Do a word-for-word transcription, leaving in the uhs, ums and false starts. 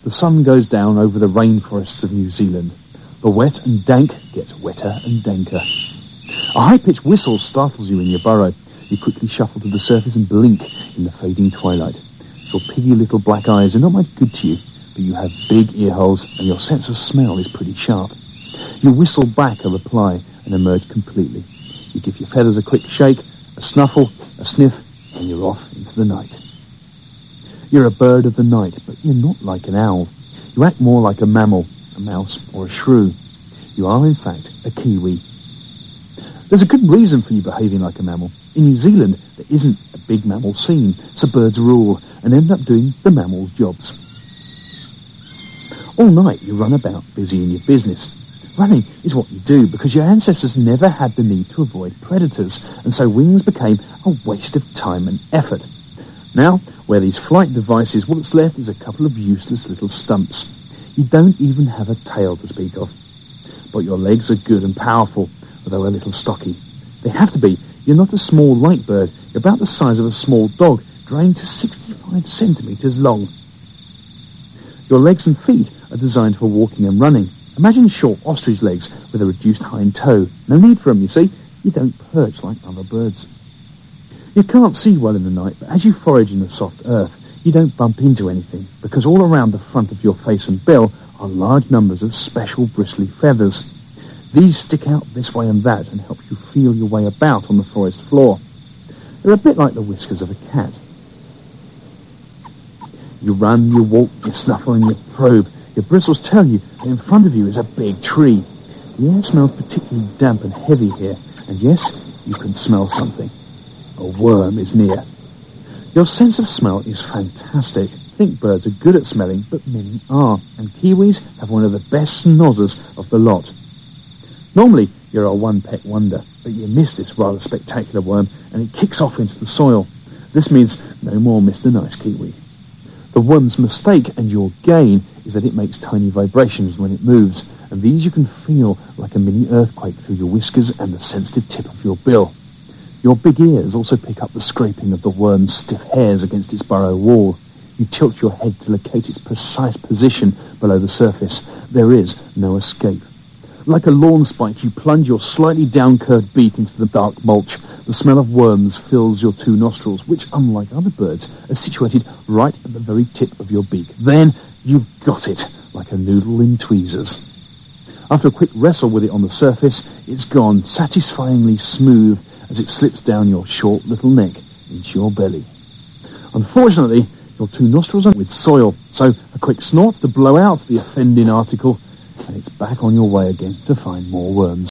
The sun goes down over the rainforests of New Zealand. The wet and dank gets wetter and danker. A high-pitched whistle startles you in your burrow. You quickly shuffle to the surface and blink in the fading twilight. Your piggy little black eyes are not much good to you, but you have big ear holes and your sense of smell is pretty sharp. You whistle back a reply and emerge completely. You give your feathers a quick shake, a snuffle, a sniff, and you're off into the night. You're a bird of the night, but you're not like an owl. You act more like a mammal, a mouse, or a shrew. You are, in fact, a kiwi. There's a good reason for you behaving like a mammal. In New Zealand, there isn't a big mammal scene, so birds rule and end up doing the mammals' jobs. All night you run about, busy in your business. Running is what you do because your ancestors never had the need to avoid predators, and so wings became a waste of time and effort. Now, where these flight devices, what's left is a couple of useless little stumps. You don't even have a tail to speak of. But your legs are good and powerful, although a little stocky. They have to be. You're not a small light bird. You're about the size of a small dog, growing to sixty-five centimetres long. Your legs and feet are designed for walking and running. Imagine short ostrich legs with a reduced hind toe. No need for them, you see. You don't perch like other birds. You can't see well in the night, but as you forage in the soft earth, you don't bump into anything, because all around the front of your face and bill are large numbers of special bristly feathers. These stick out this way and that and help you feel your way about on the forest floor. They're a bit like the whiskers of a cat. You run, you walk, you snuffle and you probe. Your bristles tell you that in front of you is a big tree. The air smells particularly damp and heavy here, and yes, you can smell something. A worm is near. Your sense of smell is fantastic. I think birds are good at smelling, but many are, and kiwis have one of the best snozzers of the lot. Normally, you're a one-peck wonder, but you miss this rather spectacular worm, and it kicks off into the soil. This means no more Mister Nice Kiwi. The worm's mistake and your gain is that it makes tiny vibrations when it moves, and these you can feel like a mini earthquake through your whiskers and the sensitive tip of your bill. Your big ears also pick up the scraping of the worm's stiff hairs against its burrow wall. You tilt your head to locate its precise position below the surface. There is no escape. Like a lawn spike, you plunge your slightly down-curved beak into the dark mulch. The smell of worms fills your two nostrils, which, unlike other birds, are situated right at the very tip of your beak. Then you've got it, like a noodle in tweezers. After a quick wrestle with it on the surface, it's gone, satisfyingly smooth as it slips down your short little neck into your belly. Unfortunately, your two nostrils are with soil, so a quick snort to blow out the offending article, and it's back on your way again to find more worms.